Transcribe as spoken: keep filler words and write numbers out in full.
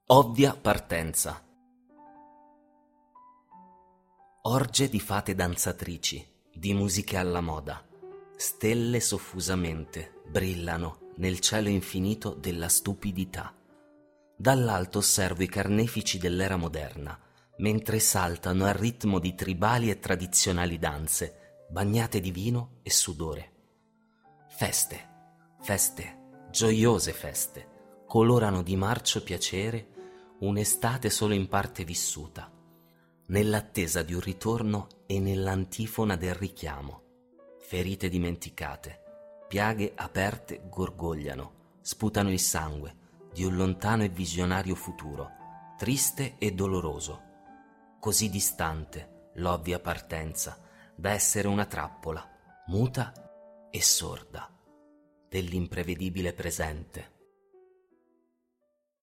Ovvia partenza. Orge di fate danzatrici, di musiche alla moda, stelle soffusamente brillano nel cielo infinito della stupidità. Dall'alto osservo i carnefici dell'era moderna, mentre saltano al ritmo di tribali e tradizionali danze, bagnate di vino e sudore. Feste, feste, gioiose feste, colorano di marcio piacere un'estate solo in parte vissuta, nell'attesa di un ritorno e nell'antifona del richiamo. Ferite dimenticate, piaghe aperte gorgogliano, sputano il sangue di un lontano e visionario futuro, triste e doloroso, così distante l'ovvia partenza da essere una trappola, muta e sorda, dell'imprevedibile presente.